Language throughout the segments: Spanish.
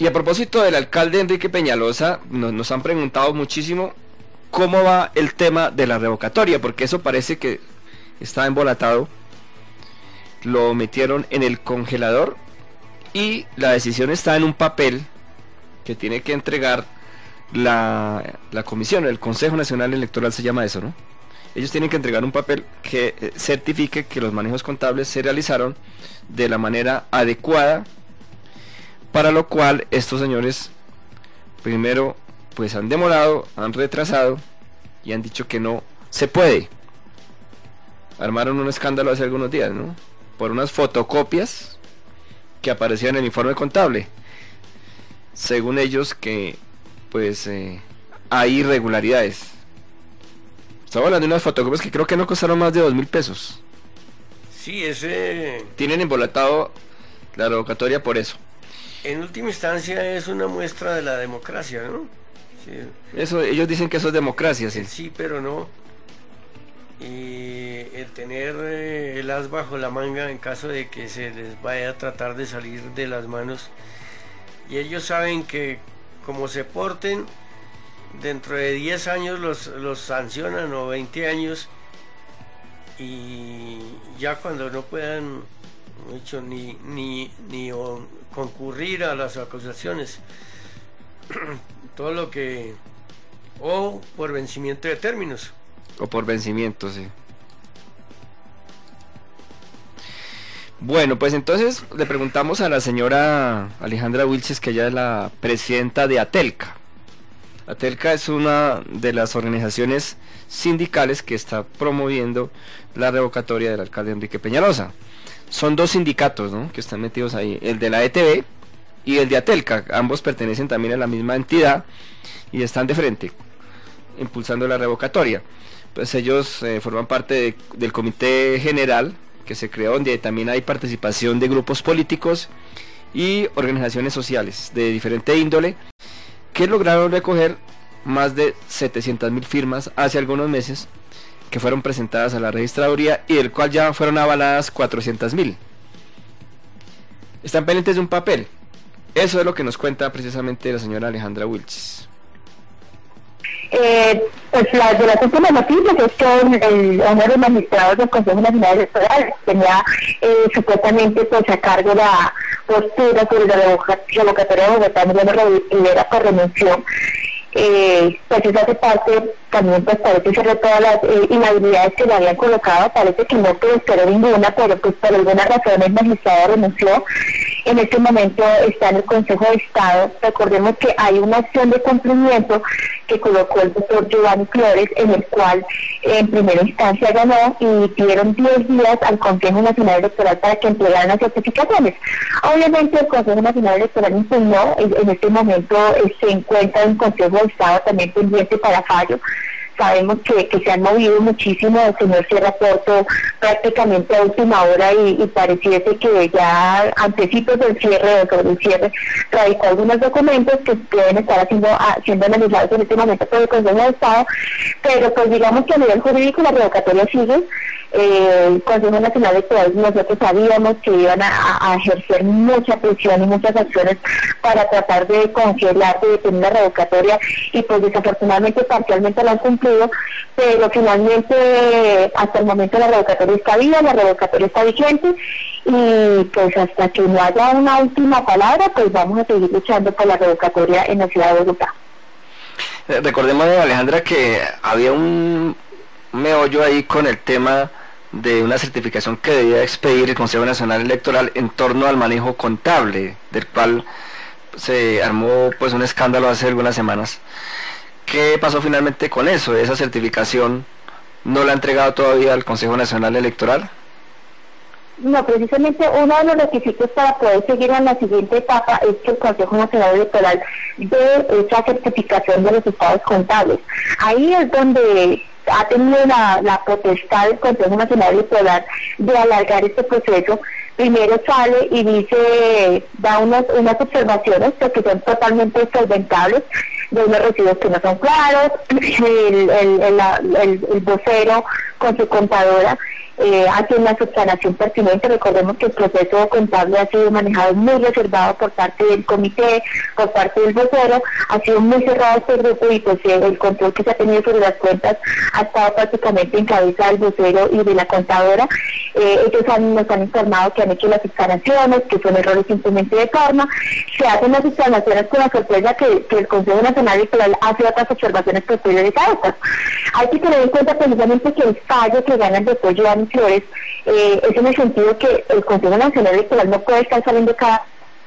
Y a propósito del alcalde Enrique Peñalosa, nos han preguntado muchísimo cómo va el tema de la revocatoria, porque eso parece que está embolatado. Lo metieron en el congelador y la decisión está en un papel que tiene que entregar la comisión, el Consejo Nacional Electoral se llama eso, ¿no? Ellos tienen que entregar un papel que certifique que los manejos contables se realizaron de la manera adecuada, para lo cual estos señores primero pues han demorado, han retrasado y han dicho que no se puede. Armaron un escándalo hace algunos días, ¿no? Por unas fotocopias que aparecían en el informe contable, según ellos que pues hay irregularidades. Estamos hablando de unas fotocopias que creo que no costaron más de 2.000 pesos. Sí, ese... Tienen embolatado la revocatoria por eso. En última instancia es una muestra de la democracia, ¿no? Sí. Eso, ellos dicen que eso es democracia, sí. Sí, pero no. Y el tener el as bajo la manga en caso de que se les vaya a tratar de salir de las manos. Y ellos saben que como se porten, dentro de 10 años los sancionan, o 20 años, y ya cuando no puedan ni concurrir a las acusaciones, todo lo que, o por vencimiento de términos. O por vencimiento, sí. Bueno, pues entonces le preguntamos a la señora Alejandra Wilches, que ella es la presidenta de Atelca. Atelca es una de las organizaciones sindicales que está promoviendo la revocatoria del alcalde Enrique Peñalosa. Son dos sindicatos, ¿no?, que están metidos ahí, el de la ETB y el de Atelca. Ambos pertenecen también a la misma entidad y están de frente, impulsando la revocatoria. Pues ellos forman parte del comité general que se creó, donde también hay participación de grupos políticos y organizaciones sociales de diferente índole, que lograron recoger más de 700.000 firmas hace algunos meses, que fueron presentadas a la registraduría y del cual ya fueron avaladas 400.000. Están pendientes de un papel. Eso es lo que nos cuenta precisamente la señora Alejandra Wilches. Pues de las últimas noticias es que el honor magistrado del Consejo Nacional Electoral tenía supuestamente pues a cargo la postura sobre la revocatoria de Bogotá, Mariano Rivera, por renunció. Pues eso hace parte también, pues parece ser de todas las inhabilidades que le habían colocado. Parece que no prosperó ninguna, pero pues por alguna razón el magistrado renunció. En este momento está en el Consejo de Estado. Recordemos que hay una acción de cumplimiento que colocó el doctor Giovanni Flores, en el cual en primera instancia ganó, y dieron 10 días al Consejo Nacional Electoral para que entregaran las certificaciones. Obviamente el Consejo Nacional Electoral impugnó. En este momento se encuentra en el Consejo de Estado también pendiente para fallo. Sabemos que se han movido muchísimo. El señor Sierra Porto prácticamente a última hora y pareciese que ya antecitos del cierre o sobre el cierre radicó algunos documentos que deben estar siendo analizados en este momento por el Consejo de Estado, pero pues digamos que a nivel jurídico la revocatoria sigue. El Consejo Nacional Electoral, nosotros sabíamos que iban a ejercer mucha presión y muchas acciones para tratar de congelar, de detener la revocatoria, y pues desafortunadamente parcialmente lo han cumplido, pero finalmente hasta el momento la revocatoria está viva, la revocatoria está vigente, y pues hasta que no haya una última palabra, pues vamos a seguir luchando por la revocatoria en la ciudad de Bogotá. Recordemos, Alejandra, que había un meollo ahí con el tema de una certificación que debía expedir el Consejo Nacional Electoral en torno al manejo contable, del cual se armó pues un escándalo hace algunas semanas. ¿Qué pasó finalmente con eso? ¿Esa certificación no la ha entregado todavía al Consejo Nacional Electoral? No, precisamente uno de los requisitos para poder seguir en la siguiente etapa es que el Consejo Nacional Electoral dé esa certificación de los estados contables. Ahí es donde ha tenido la potestad del Consejo Nacional Electoral de alargar este proceso. Primero sale y dice, da unas observaciones que son totalmente solventables, de unos recibos que no son claros. El vocero con su contadora, hace una subsanación pertinente. Recordemos que el proceso contable ha sido manejado muy reservado por parte del comité, por parte del vocero, ha sido muy cerrado este grupo y pues el control que se ha tenido sobre las cuentas ha estado prácticamente en cabeza del vocero y de la contadora. Ellos nos han informado que han hecho las subsanaciones, que son errores simplemente de forma. Se hacen las subsanaciones con la sorpresa que el Consejo Nacional Electoral hace otras observaciones posteriores a estas. Hay que tener en cuenta precisamente que el fallo que gana el doctor Giovanni Flores es en el sentido que el Consejo Nacional Electoral no puede estar saliendo cada...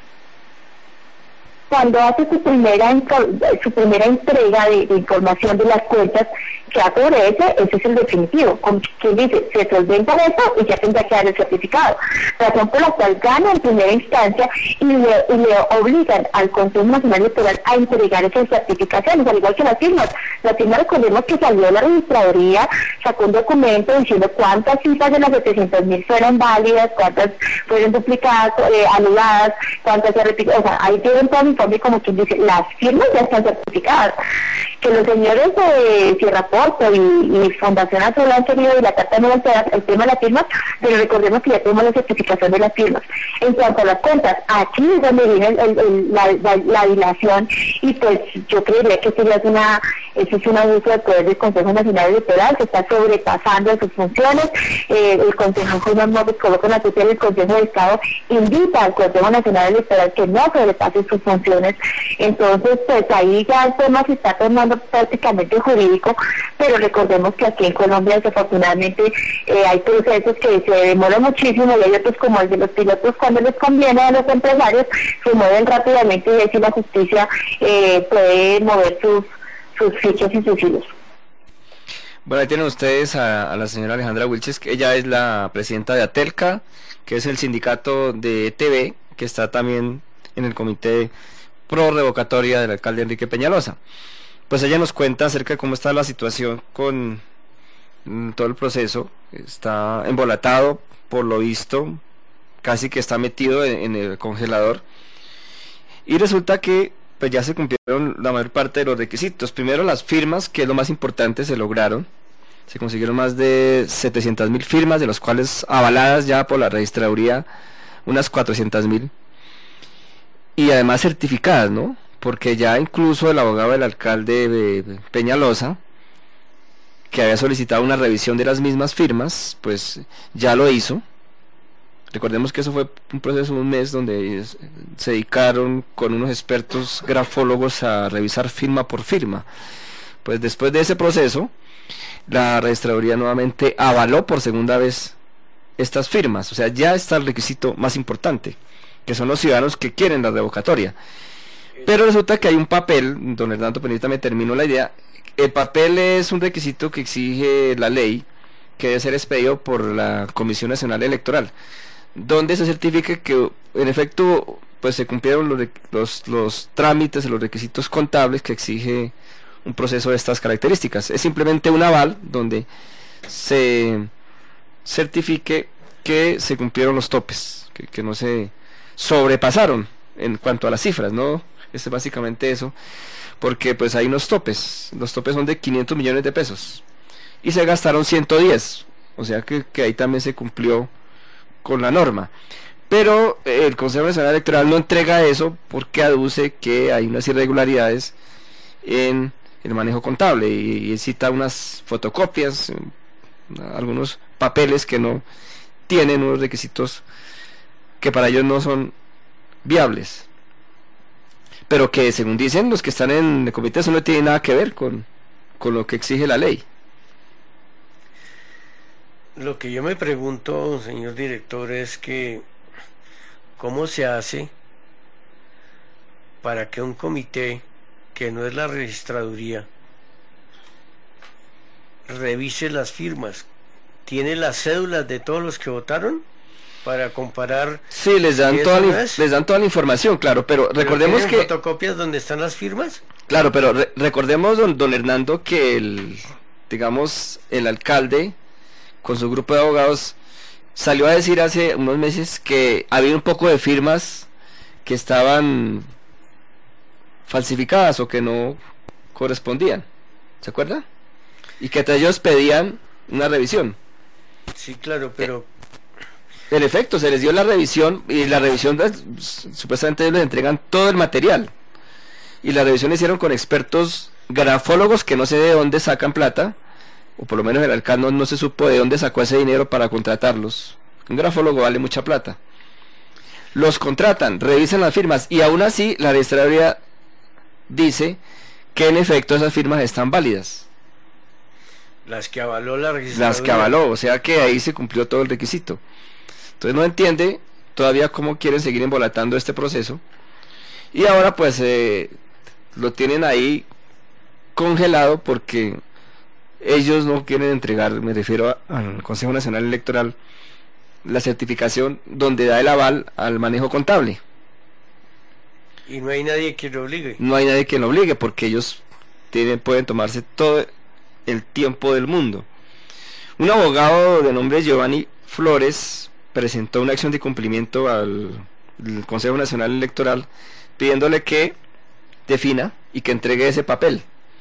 Cuando hace su primera entrega de información de las cuentas, ya sobre ese es el definitivo. Como quien dice, se solventa eso y ya tendrá que dar el certificado. Razón por la cual gana en primera instancia y le obligan al Consejo Nacional Electoral a entregar esas certificaciones, al igual que las firmas. La firma, recordemos que salió la registraduría, sacó un documento diciendo cuántas cifras de las 700.000 fueron válidas, cuántas fueron duplicadas, anuladas, cuántas se repitieron. O sea, ahí tienen todo el informe, como quien dice, las firmas ya están certificadas. Que los señores de Sierra Porto y Fundación Azul han querido dilatar también el tema de las firmas, pero recordemos que ya tenemos la certificación de las firmas. En cuanto a las cuentas, aquí es donde viene la dilación, y pues yo creería que esto es un abuso de poder del Consejo Nacional Electoral, que está sobrepasando sus funciones. El Consejo Juan Móvil coloca una tutela, el Consejo de Estado invita al Consejo Nacional Electoral que no sobrepase sus funciones. Entonces, pues ahí ya el tema se está tornando prácticamente jurídico, pero recordemos que aquí en Colombia desafortunadamente hay procesos que se demoran muchísimo, y hay otros como el de los pilotos, cuando les conviene a los empresarios, se mueven rápidamente, y así la justicia puede mover sus fichas y sus hilos. Bueno, ahí tienen ustedes a la señora Alejandra Wilches, que ella es la presidenta de ATELCA, que es el sindicato de ETV, que está también en el comité pro revocatoria del alcalde Enrique Peñalosa. Pues ella nos cuenta acerca de cómo está la situación con todo el proceso. Está embolatado, por lo visto, casi que está metido en el congelador, y resulta que pues ya se cumplieron la mayor parte de los requisitos. Primero, las firmas, que es lo más importante, se lograron. Se consiguieron más de 700.000 firmas, de las cuales avaladas ya por la registraduría unas 400.000, y además certificadas, ¿no? Porque ya incluso el abogado del alcalde de Peñalosa, que había solicitado una revisión de las mismas firmas, pues ya lo hizo. Recordemos que eso fue un proceso de un mes donde se dedicaron con unos expertos grafólogos a revisar firma por firma. Pues después de ese proceso, la registraduría nuevamente avaló por segunda vez estas firmas. O sea, ya está el requisito más importante, que son los ciudadanos que quieren la revocatoria. Pero resulta que hay un papel, don Hernando, permítame, termino la idea. El papel es un requisito que exige la ley, que debe ser expedido por la Comisión Nacional Electoral, donde se certifique que en efecto pues se cumplieron los trámites, los requisitos contables que exige un proceso de estas características. Es simplemente un aval donde se certifique que se cumplieron los topes, que no se sobrepasaron en cuanto a las cifras, ¿no? Es básicamente eso, porque pues hay unos topes, los topes son de 500 millones de pesos y se gastaron 110, o sea que ahí también se cumplió con la norma. Pero el Consejo Nacional Electoral no entrega eso porque aduce que hay unas irregularidades en el manejo contable, y cita unas fotocopias, algunos papeles que no tienen unos requisitos que para ellos no son viables, pero que según dicen los que están en el comité, eso no tiene nada que ver con lo que exige la ley. Lo que yo me pregunto, señor director, es que ¿cómo se hace para que un comité, que no es la registraduría, revise las firmas? ¿Tiene las cédulas de todos los que votaron para comparar? Sí, les dan toda la información, claro, pero recordemos que fotocopias donde están las firmas. Claro, pero recordemos, don Hernando, que el alcalde con su grupo de abogados salió a decir hace unos meses que había un poco de firmas que estaban falsificadas o que no correspondían, ¿se acuerda? Y que ellos pedían una revisión. Sí, claro, pero... En efecto, se les dio la revisión y la revisión, supuestamente les entregan todo el material. Y la revisión la hicieron con expertos grafólogos que no sé de dónde sacan plata, o por lo menos el alcalde no se supo de dónde sacó ese dinero para contratarlos. Un grafólogo vale mucha plata. Los contratan, revisan las firmas y aún así la registraduría dice que en efecto esas firmas están válidas. Las que avaló la registraduría. Las que avaló, o sea que ahí se cumplió todo el requisito. Entonces no entiende todavía cómo quieren seguir embolatando este proceso. Y ahora pues lo tienen ahí congelado porque ellos no quieren entregar, me refiero al Consejo Nacional Electoral, la certificación donde da el aval al manejo contable. Y no hay nadie que lo obligue. No hay nadie que lo obligue porque ellos pueden tomarse todo el tiempo del mundo. Un abogado de nombre Giovanni Flores presentó una acción de cumplimiento al Consejo Nacional Electoral pidiéndole que defina y que entregue ese papel.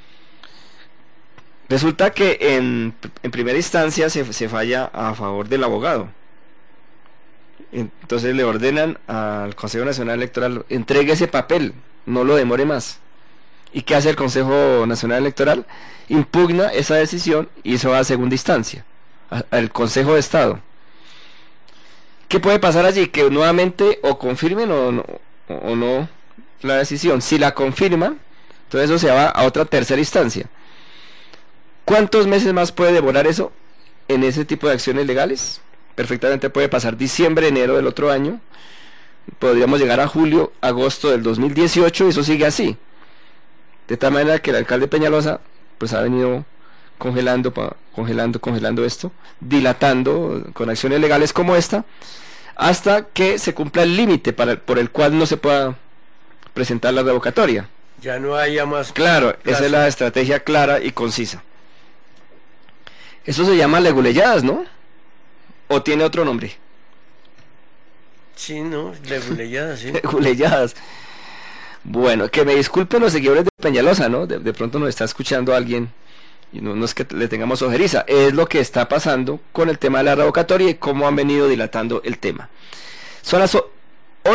Resulta que en primera instancia se falla a favor del abogado. Entonces le ordenan al Consejo Nacional Electoral: entregue ese papel, no lo demore más. ¿Y qué hace el Consejo Nacional Electoral? Impugna esa decisión y se va a segunda instancia, al Consejo de Estado. ¿Qué puede pasar allí? Que nuevamente o confirmen o no la decisión. Si la confirman, entonces eso se va a otra tercera instancia. ¿Cuántos meses más puede demorar eso en ese tipo de acciones legales? Perfectamente puede pasar diciembre, enero del otro año. Podríamos llegar a julio, agosto del 2018 y eso sigue así. De tal manera que el alcalde Peñalosa pues ha venido congelando esto, dilatando con acciones legales como esta, hasta que se cumpla el límite por el cual no se pueda presentar la revocatoria. Ya no haya más. Claro, esa es la estrategia clara y concisa. Eso se llama leguleyadas, ¿no? ¿O tiene otro nombre? Sí, no, leguleyadas, sí. Leguleyadas. Bueno, que me disculpen los seguidores de Peñalosa, ¿no? De pronto nos está escuchando alguien y no es que le tengamos ojeriza, es lo que está pasando con el tema de la revocatoria y cómo han venido dilatando el tema. Son las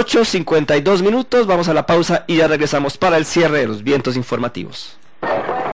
8:52 minutos, vamos a la pausa y ya regresamos para el cierre de los vientos informativos.